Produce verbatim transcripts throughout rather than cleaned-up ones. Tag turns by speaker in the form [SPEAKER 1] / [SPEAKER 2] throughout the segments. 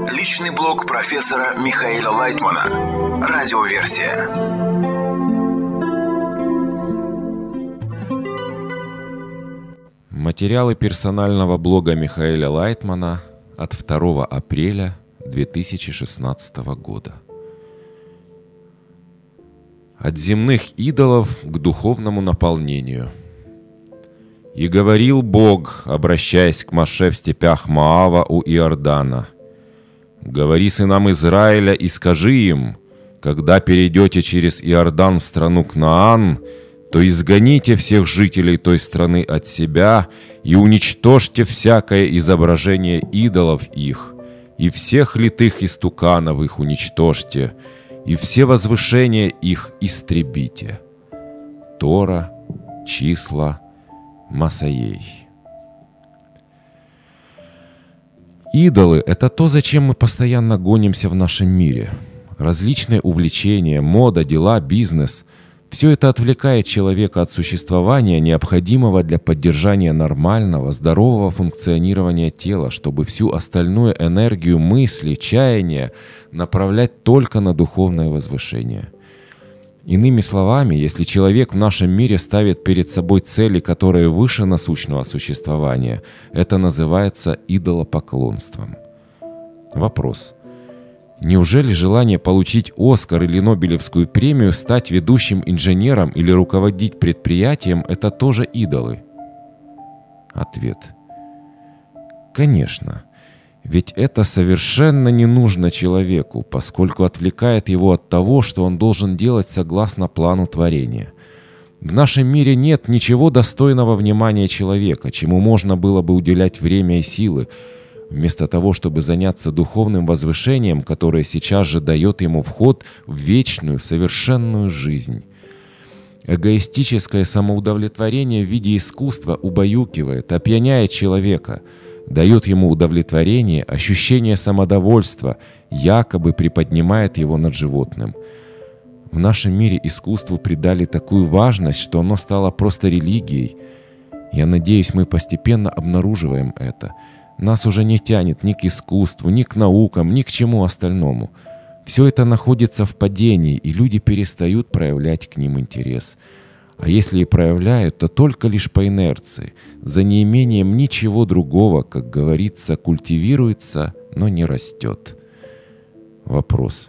[SPEAKER 1] Личный блог профессора Михаила Лайтмана. Радиоверсия.
[SPEAKER 2] Материалы персонального блога Михаила Лайтмана от второго апреля две тысячи шестнадцатого года. От земных идолов к духовному наполнению. «И говорил Бог, обращаясь к Моше в степях Моава у Иордана: говори сынам Израиля и скажи им, когда перейдете через Иордан в страну Кнаан, то изгоните всех жителей той страны от себя и уничтожьте всякое изображение идолов их, и всех литых истуканов их уничтожьте, и все возвышения их истребите». Тора, Числа, Масаей. Идолы — это то, зачем мы постоянно гонимся в нашем мире. Различные увлечения, мода, дела, бизнес — все это отвлекает человека от существования, необходимого для поддержания нормального, здорового функционирования тела, чтобы всю остальную энергию мысли, чаяния направлять только на духовное возвышение. Иными словами, если человек в нашем мире ставит перед собой цели, которые выше насущного существования, это называется идолопоклонством. Вопрос. Неужели желание получить Оскар или Нобелевскую премию, стать ведущим инженером или руководить предприятием – это тоже идолы? Ответ. Конечно. Ведь это совершенно не нужно человеку, поскольку отвлекает его от того, что он должен делать согласно плану творения. В нашем мире нет ничего достойного внимания человека, чему можно было бы уделять время и силы, вместо того, чтобы заняться духовным возвышением, которое сейчас же дает ему вход в вечную, совершенную жизнь. Эгоистическое самоудовлетворение в виде искусства убаюкивает, опьяняет человека, дает ему удовлетворение, ощущение самодовольства, якобы приподнимает его над животным. В нашем мире искусству придали такую важность, что оно стало просто религией. Я надеюсь, мы постепенно обнаруживаем это. Нас уже не тянет ни к искусству, ни к наукам, ни к чему остальному. Все это находится в падении, и люди перестают проявлять к ним интерес. А если и проявляют, то только лишь по инерции, за неимением ничего другого, как говорится, культивируется, но не растет. Вопрос.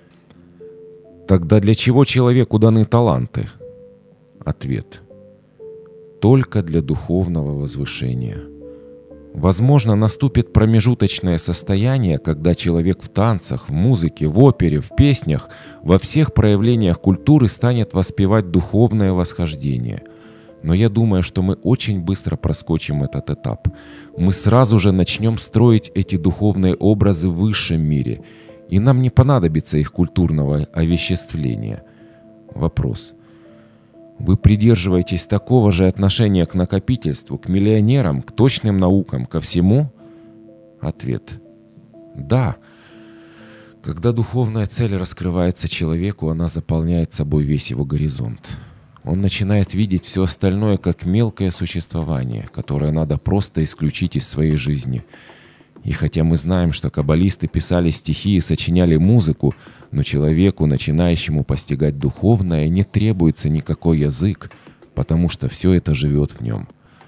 [SPEAKER 2] Тогда для чего человеку даны таланты? Ответ. Только для духовного возвышения. Возможно, наступит промежуточное состояние, когда человек в танцах, в музыке, в опере, в песнях, во всех проявлениях культуры станет воспевать духовное восхождение. Но я думаю, что мы очень быстро проскочим этот этап. Мы сразу же начнем строить эти духовные образы в высшем мире, и нам не понадобится их культурного овеществления. Вопрос. Вы придерживаетесь такого же отношения к накопительству, к миллионерам, к точным наукам, ко всему? Ответ. Да. Когда духовная цель раскрывается человеку, она заполняет собой весь его горизонт. Он начинает видеть все остальное как мелкое существование, которое надо просто исключить из своей жизни. И хотя мы знаем, что каббалисты писали стихи и сочиняли музыку, но человеку, начинающему постигать духовное, не требуется никакой язык, потому что все это живет в нем.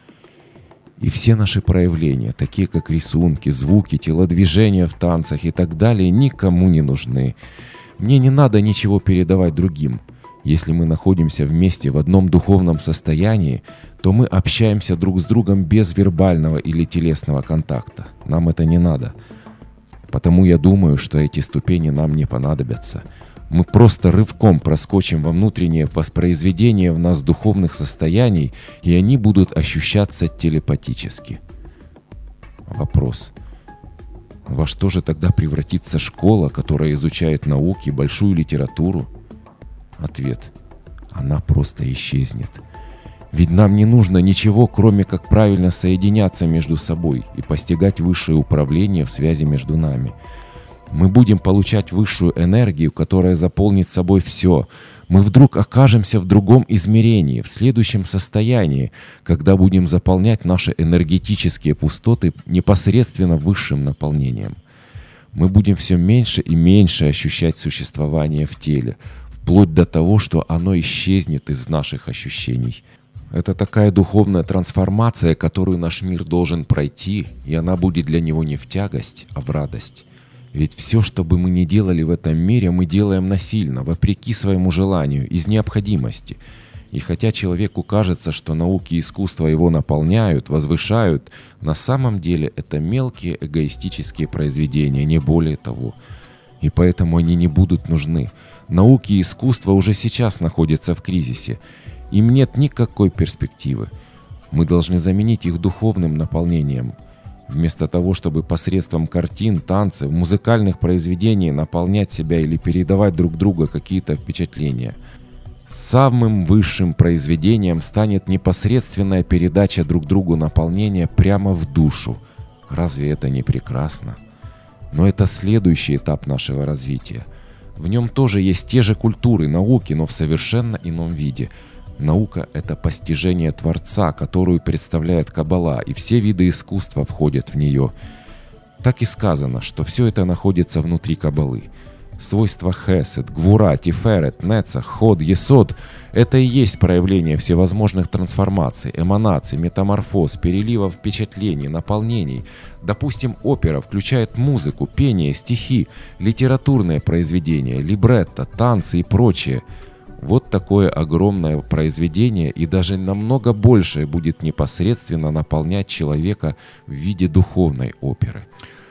[SPEAKER 2] И все наши проявления, такие как рисунки, звуки, телодвижения в танцах и так далее, никому не нужны. Мне не надо ничего передавать другим. Если мы находимся вместе в одном духовном состоянии, то мы общаемся друг с другом без вербального или телесного контакта. Нам это не надо. Потому я думаю, что эти ступени нам не понадобятся. Мы просто рывком проскочим во внутреннее воспроизведение в нас духовных состояний, и они будут ощущаться телепатически. Вопрос. Во что же тогда превратится школа, которая изучает науки, большую литературу? Ответ. Она просто исчезнет. Ведь нам не нужно ничего, кроме как правильно соединяться между собой и постигать высшее управление в связи между нами. Мы будем получать высшую энергию, которая заполнит собой все. Мы вдруг окажемся в другом измерении, в следующем состоянии, когда будем заполнять наши энергетические пустоты непосредственно высшим наполнением. мы будем все меньше и меньше ощущать существование в теле, вплоть до того, что оно исчезнет из наших ощущений. Это такая духовная трансформация, которую наш мир должен пройти, и она будет для него не в тягость, а в радость. Ведь все, что бы мы ни делали в этом мире, мы делаем насильно, вопреки своему желанию, из необходимости. И хотя человеку кажется, что науки и искусство его наполняют, возвышают, на самом деле это мелкие эгоистические произведения, не более того. И поэтому они не будут нужны. Науки и искусство уже сейчас находятся в кризисе. Им нет никакой перспективы. Мы должны заменить их духовным наполнением. Вместо того, чтобы посредством картин, танцев, музыкальных произведений наполнять себя или передавать друг другу какие-то впечатления. Самым высшим произведением станет непосредственная передача друг другу наполнения прямо в душу. Разве это не прекрасно? Но это следующий этап нашего развития. В нем тоже есть те же культуры, науки, но в совершенно ином виде. Наука — это постижение Творца, которую представляет Каббала, и все виды искусства входят в нее. Так и сказано, что все это находится внутри Каббалы. Свойства Хесед, Гвура, Тиферет, Нецах, Ход, Есод — это и есть проявление всевозможных трансформаций, эманаций, метаморфоз, переливов впечатлений, наполнений. Допустим, опера включает музыку, пение, стихи, литературные произведения, либретто, танцы и прочее. Вот такое огромное произведение и даже намного большее будет непосредственно наполнять человека в виде духовной оперы.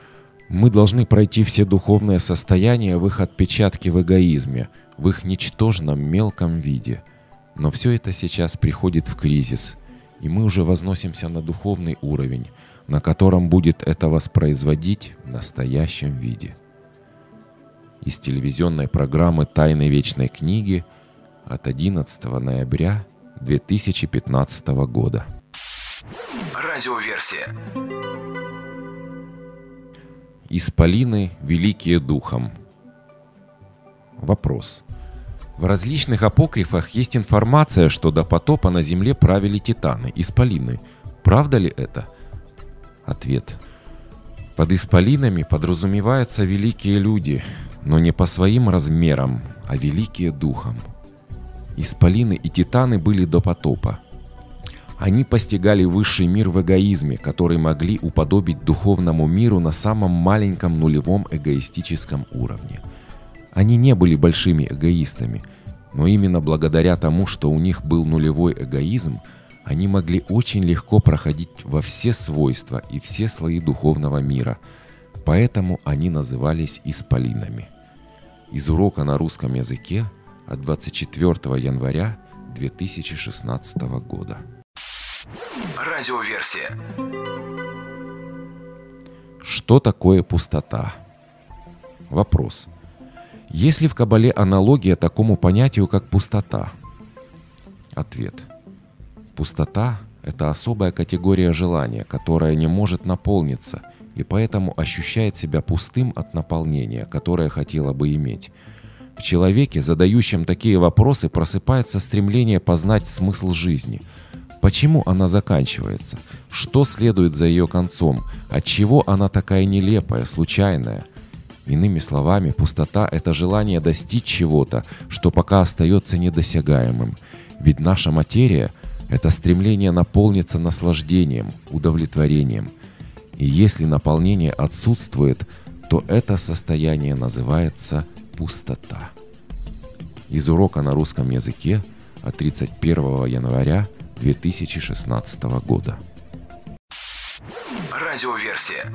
[SPEAKER 2] Мы должны пройти все духовные состояния в их отпечатке в эгоизме, в их ничтожном мелком виде. Но все это сейчас приходит в кризис, и мы уже возносимся на духовный уровень, на котором будет это воспроизводить в настоящем виде. Из телевизионной программы «Тайны вечной книги» от одиннадцатого ноября две тысячи пятнадцатого года.
[SPEAKER 1] Радиоверсия.
[SPEAKER 2] Исполины, великие духом. Вопрос. В различных апокрифах есть информация, что до потопа на земле правили титаны, исполины. Правда ли это? Ответ. Под исполинами подразумеваются великие люди, но не по своим размерам, а великие духом. Исполины и титаны были до потопа. Они постигали высший мир в эгоизме, который могли уподобить духовному миру на самом маленьком нулевом эгоистическом уровне. Они не были большими эгоистами, но именно благодаря тому, что у них был нулевой эгоизм, они могли очень легко проходить во все свойства и все слои духовного мира. Поэтому они назывались исполинами. Из урока на русском языке от двадцать четвёртого января две тысячи шестнадцатого года.
[SPEAKER 1] Радиоверсия.
[SPEAKER 2] Что такое пустота? Вопрос. Есть ли в Каббале аналогия такому понятию, как пустота? Ответ. Пустота – это особая категория желания, которая не может наполниться, и поэтому ощущает себя пустым от наполнения, которое хотела бы иметь. В человеке, задающем такие вопросы, просыпается стремление познать смысл жизни. Почему она заканчивается? Что следует за ее концом? Отчего она такая нелепая, случайная? Иными словами, пустота – это желание достичь чего-то, что пока остается недосягаемым. Ведь наша материя – это стремление наполниться наслаждением, удовлетворением. И если наполнение отсутствует, то это состояние называется пустота. Из урока на русском языке от тридцать первого января две тысячи шестнадцатого года.
[SPEAKER 1] Радиоверсия.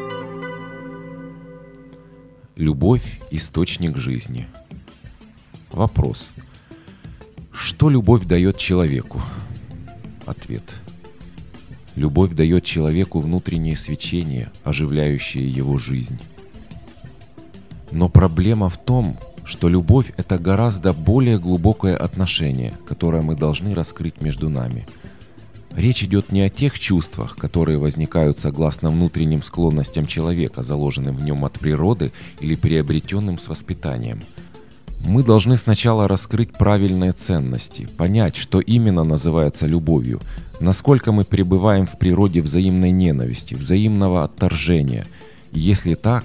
[SPEAKER 2] Любовь – источник жизни. Вопрос. Что любовь дает человеку? Ответ. Любовь дает человеку внутреннее свечение, оживляющее его жизнь. Но проблема в том, что любовь – это гораздо более глубокое отношение, которое мы должны раскрыть между нами. Речь идет не о тех чувствах, которые возникают согласно внутренним склонностям человека, заложенным в нем от природы или приобретенным с воспитанием. Мы должны сначала раскрыть правильные ценности, понять, что именно называется любовью, насколько мы пребываем в природе взаимной ненависти, взаимного отторжения. И если так,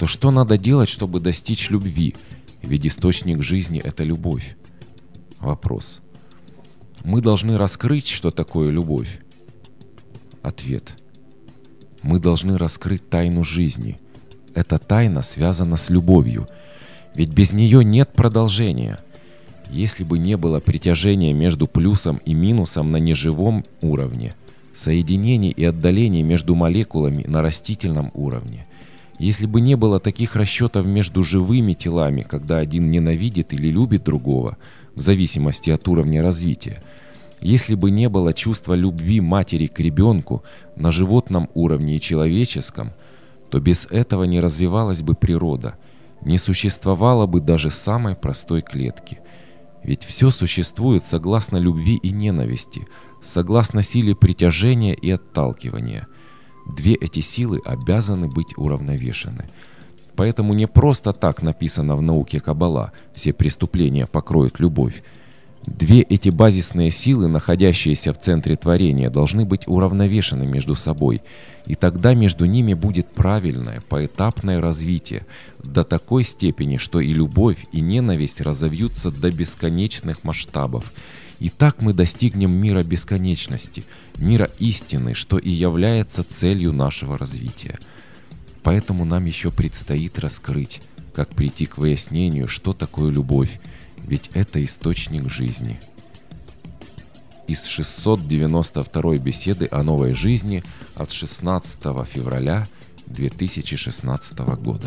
[SPEAKER 2] то что надо делать, чтобы достичь любви? Ведь источник жизни – это любовь. Вопрос. Мы должны раскрыть, что такое любовь. Ответ. Мы должны раскрыть тайну жизни. Эта тайна связана с любовью. Ведь без нее нет продолжения. Если бы не было притяжения между плюсом и минусом на неживом уровне, соединений и отдалений между молекулами на растительном уровне, если бы не было таких расчетов между живыми телами, когда один ненавидит или любит другого, в зависимости от уровня развития, если бы не было чувства любви матери к ребенку на животном уровне и человеческом, то без этого не развивалась бы природа, не существовало бы даже самой простой клетки. Ведь все существует согласно любви и ненависти, согласно силе притяжения и отталкивания. Две эти силы обязаны быть уравновешены. Поэтому не просто так написано в науке Каббала «все преступления покроют любовь». Две эти базисные силы, находящиеся в центре творения, должны быть уравновешены между собой, и тогда между ними будет правильное, поэтапное развитие до такой степени, что и любовь, и ненависть разовьются до бесконечных масштабов. И так мы достигнем мира бесконечности, мира истины, что и является целью нашего развития. Поэтому нам еще предстоит раскрыть, как прийти к выяснению, что такое любовь, ведь это источник жизни. Из шестьсот девяносто второй беседы о новой жизни от шестнадцатого февраля две тысячи шестнадцатого года.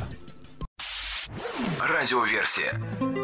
[SPEAKER 1] Радиоверсия.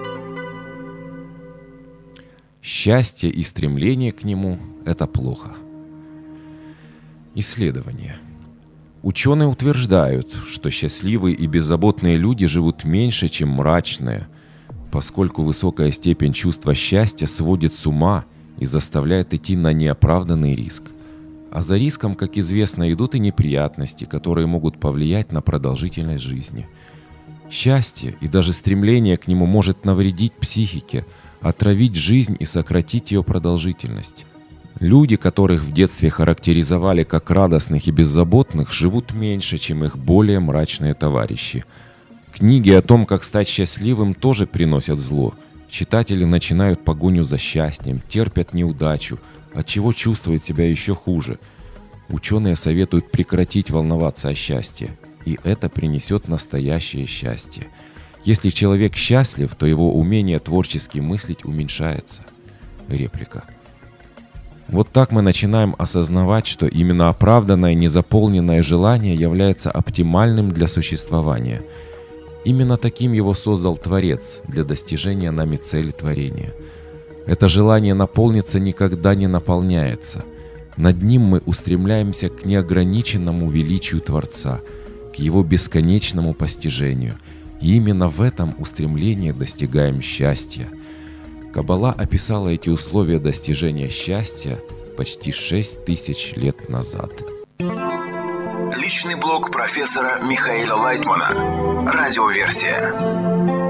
[SPEAKER 2] Счастье и стремление к нему – это плохо. Исследования. Ученые утверждают, что счастливые и беззаботные люди живут меньше, чем мрачные, поскольку высокая степень чувства счастья сводит с ума и заставляет идти на неоправданный риск. А за риском, как известно, идут и неприятности, которые могут повлиять на продолжительность жизни. Счастье и даже стремление к нему может навредить психике, отравить жизнь и сократить ее продолжительность. Люди, которых в детстве характеризовали как радостных и беззаботных, живут меньше, чем их более мрачные товарищи. Книги о том, как стать счастливым, тоже приносят зло. Читатели начинают погоню за счастьем, терпят неудачу, отчего чувствуют себя еще хуже. Ученые советуют прекратить волноваться о счастье, и это принесет настоящее счастье. Если человек счастлив, то его умение творчески мыслить уменьшается. Реплика. Вот так мы начинаем осознавать, что именно оправданное незаполненное желание является оптимальным для существования. Именно таким его создал Творец для достижения нами цели творения. Это желание наполниться никогда не наполняется. Над ним мы устремляемся к неограниченному величию Творца, к его бесконечному постижению. И именно в этом устремлении достигаем счастья. Каббала описала эти условия достижения счастья почти шесть тысяч лет назад.
[SPEAKER 1] Личный блог профессора Михаила Лайтмана. Радиоверсия.